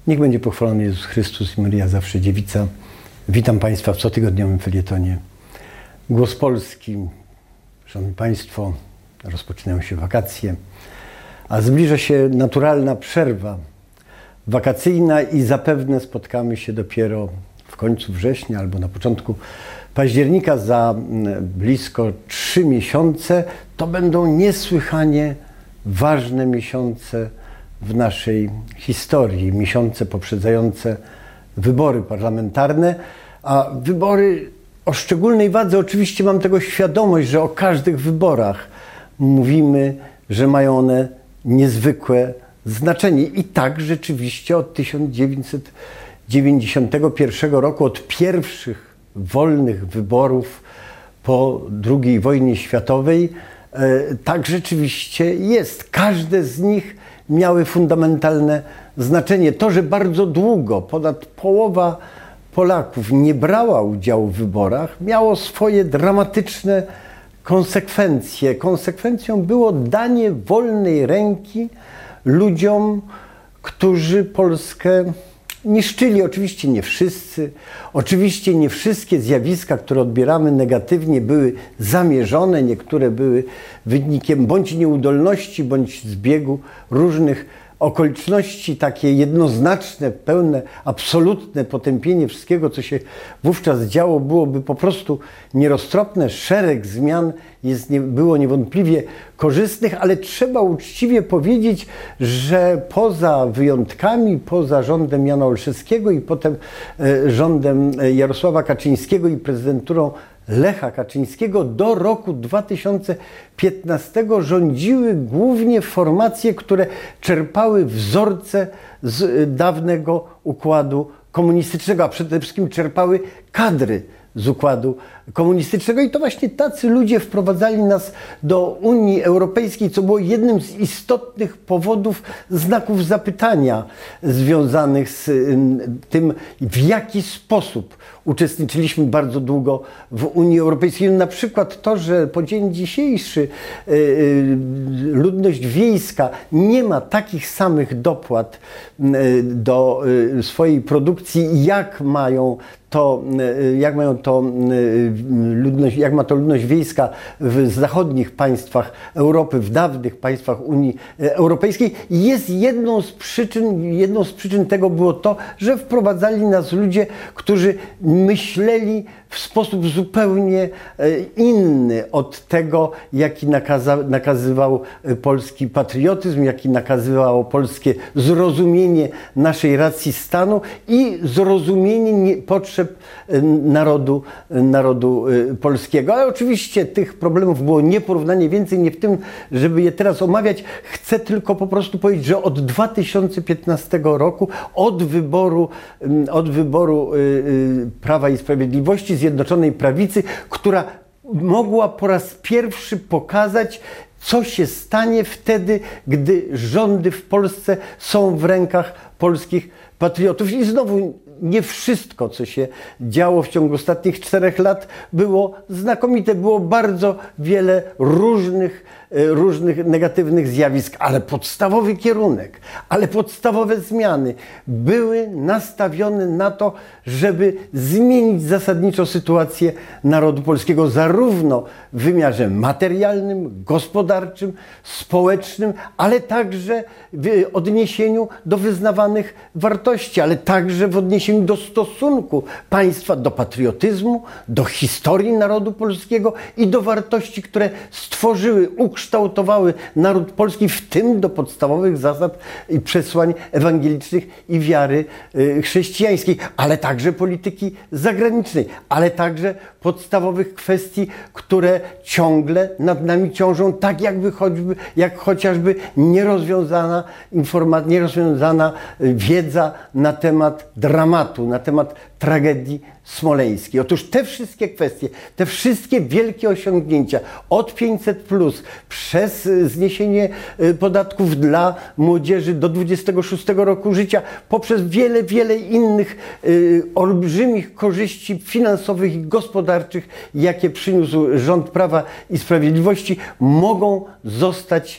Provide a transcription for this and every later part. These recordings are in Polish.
Niech będzie pochwalony Jezus Chrystus i Maryja zawsze dziewica. Witam Państwa w cotygodniowym felietonie Głos Polski. Szanowni Państwo, rozpoczynają się wakacje, a zbliża się naturalna przerwa wakacyjna i zapewne spotkamy się dopiero w końcu września albo na początku października. Za blisko 3 miesiące to będą niesłychanie ważne miesiące w naszej historii. Miesiące poprzedzające wybory parlamentarne, a wybory o szczególnej wadze, oczywiście mam tego świadomość, że o każdych wyborach mówimy, że mają one niezwykłe znaczenie. I tak rzeczywiście od 1991 roku, od pierwszych wolnych wyborów po II wojnie światowej, tak rzeczywiście jest. Każde z nich miały fundamentalne znaczenie. To, że bardzo długo ponad połowa Polaków nie brała udziału w wyborach, miało swoje dramatyczne konsekwencje. Konsekwencją było danie wolnej ręki ludziom, którzy Polskę niszczyli. Oczywiście nie wszyscy, oczywiście nie wszystkie zjawiska, które odbieramy negatywnie, były zamierzone. Niektóre były wynikiem bądź nieudolności, bądź zbiegu różnych okoliczności. Takie jednoznaczne, pełne, absolutne potępienie wszystkiego, co się wówczas działo, byłoby po prostu nieroztropne. Szereg zmian było niewątpliwie korzystnych, ale trzeba uczciwie powiedzieć, że poza wyjątkami, poza rządem Jana Olszewskiego i potem rządem Jarosława Kaczyńskiego i prezydenturą Lecha Kaczyńskiego, do roku 2015 rządziły głównie formacje, które czerpały wzorce z dawnego układu komunistycznego, a przede wszystkim czerpały kadry z układu komunistycznego. I to właśnie tacy ludzie wprowadzali nas do Unii Europejskiej, co było jednym z istotnych powodów, znaków zapytania związanych z tym, w jaki sposób uczestniczyliśmy bardzo długo w Unii Europejskiej. Na przykład to, że po dzień dzisiejszy ludność wiejska nie ma takich samych dopłat do swojej produkcji, jak ma to ludność wiejska w zachodnich państwach Europy, w dawnych państwach Unii Europejskiej. Jest jedną z przyczyn tego było to, że wprowadzali nas ludzie, którzy myśleli w sposób zupełnie inny od tego, jaki nakazywał polski patriotyzm, jaki nakazywało polskie zrozumienie naszej racji stanu i zrozumienie potrzeb narodu polskiego. Ale oczywiście tych problemów było nieporównanie więcej, nie w tym, żeby je teraz omawiać. Chcę tylko po prostu powiedzieć, że od 2015 roku, od wyboru Prawa i Sprawiedliwości, Zjednoczonej Prawicy, która mogła po raz pierwszy pokazać, co się stanie wtedy, gdy rządy w Polsce są w rękach polskich patriotów. I znowu nie wszystko, co się działo w ciągu ostatnich 4 lat, było znakomite. Było bardzo wiele różnych negatywnych zjawisk, ale podstawowy kierunek, ale podstawowe zmiany były nastawione na to, żeby zmienić zasadniczo sytuację narodu polskiego, zarówno w wymiarze materialnym, gospodarczym, społecznym, ale także w odniesieniu do wyznawanych wartości, ale także w odniesieniu do stosunku państwa do patriotyzmu, do historii narodu polskiego i do wartości, które stworzyły, ukształtowały naród polski, w tym do podstawowych zasad i przesłań ewangelicznych i wiary chrześcijańskiej, ale także polityki zagranicznej, ale także podstawowych kwestii, które ciągle nad nami ciążą, tak jak chociażby nierozwiązana wiedza na temat dramatu, na temat tragedii smoleńskiej. Otóż te wszystkie kwestie, te wszystkie wielkie osiągnięcia, od 500+, przez zniesienie podatków dla młodzieży do 26 roku życia, poprzez wiele, wiele innych olbrzymich korzyści finansowych i gospodarczych, jakie przyniósł rząd Prawa i Sprawiedliwości, mogą zostać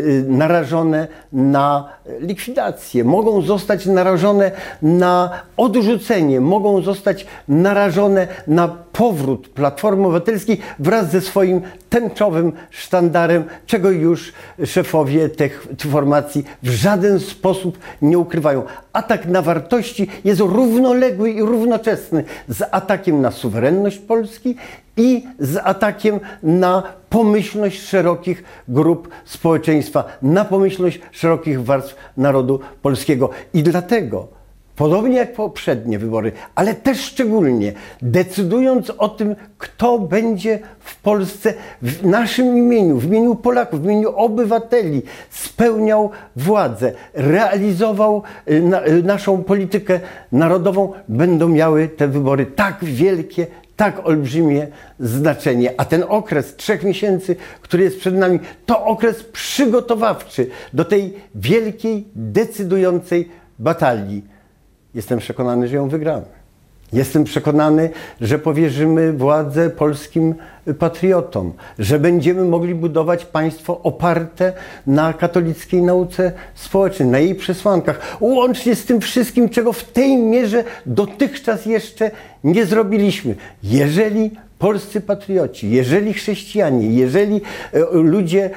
narażone na likwidację, mogą zostać narażone na odrzucenie, mogą zostać narażone na powrót Platformy Obywatelskiej wraz ze swoim tęczowym sztandarem, czego już szefowie tych formacji w żaden sposób nie ukrywają. Atak na wartości jest równoległy i równoczesny z atakiem na suwerenność Polski i z atakiem na pomyślność szerokich grup społeczeństwa, na pomyślność szerokich warstw narodu polskiego. I dlatego, podobnie jak poprzednie wybory, ale też szczególnie decydując o tym, kto będzie w Polsce w naszym imieniu, w imieniu Polaków, w imieniu obywateli spełniał władzę, realizował naszą politykę narodową, będą miały te wybory tak wielkie, tak olbrzymie znaczenie. A ten okres 3 miesięcy, który jest przed nami, to okres przygotowawczy do tej wielkiej, decydującej batalii. Jestem przekonany, że ją wygramy. Jestem przekonany, że powierzymy władzę polskim patriotom, że będziemy mogli budować państwo oparte na katolickiej nauce społecznej, na jej przesłankach, łącznie z tym wszystkim, czego w tej mierze dotychczas jeszcze nie zrobiliśmy. Jeżeli polscy patrioci, jeżeli chrześcijanie, jeżeli ludzie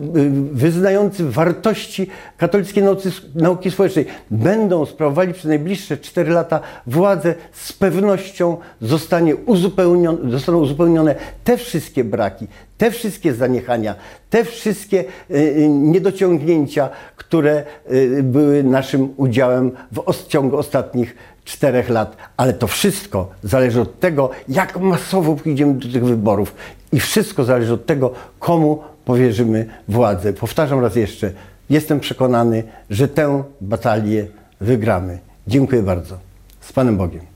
wyznający wartości katolickiej nauki społecznej będą sprawowali przez najbliższe 4 lata władzę, z pewnością zostaną uzupełnione te wszystkie braki, te wszystkie zaniechania, te wszystkie niedociągnięcia, które były naszym udziałem w ciągu ostatnich 4 lat. Ale to wszystko zależy od tego, jak masowo pójdziemy do tych wyborów. I wszystko zależy od tego, komu powierzymy władzę. Powtarzam raz jeszcze, jestem przekonany, że tę batalię wygramy. Dziękuję bardzo. Z Panem Bogiem.